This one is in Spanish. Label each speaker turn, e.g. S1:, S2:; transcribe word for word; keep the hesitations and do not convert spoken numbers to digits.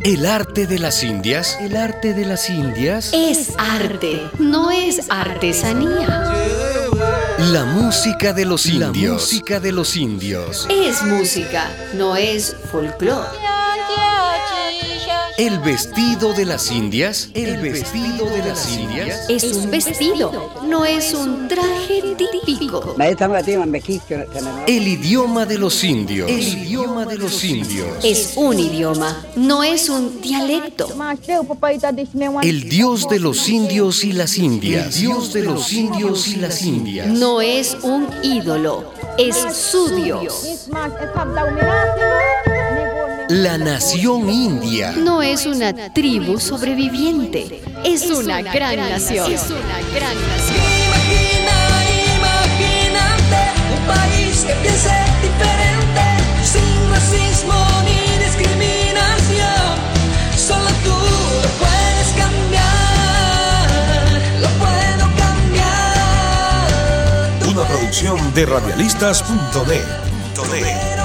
S1: El arte de las Indias. El arte de las Indias.
S2: Es arte, no es artesanía.
S1: La música de los indios. La música de los indios.
S2: Es música, no es folclore.
S1: El vestido de las indias. El vestido de las indias.
S2: Es un vestido, no es un traje típico.
S1: El idioma de los indios. El idioma de los indios.
S2: Es un idioma, no es un dialecto.
S1: El dios de los indios y las indias. El dios de los indios y las indias.
S2: No es un ídolo, es su dios.
S1: La nación india.
S2: No es una tribu sobreviviente, es, es una, una gran, gran nación. Es una gran nación.
S3: Imagina, imagínate un país que piense diferente, sin racismo ni discriminación. Solo tú lo puedes cambiar, lo puedo cambiar.
S4: Una producción de radialistas punto net.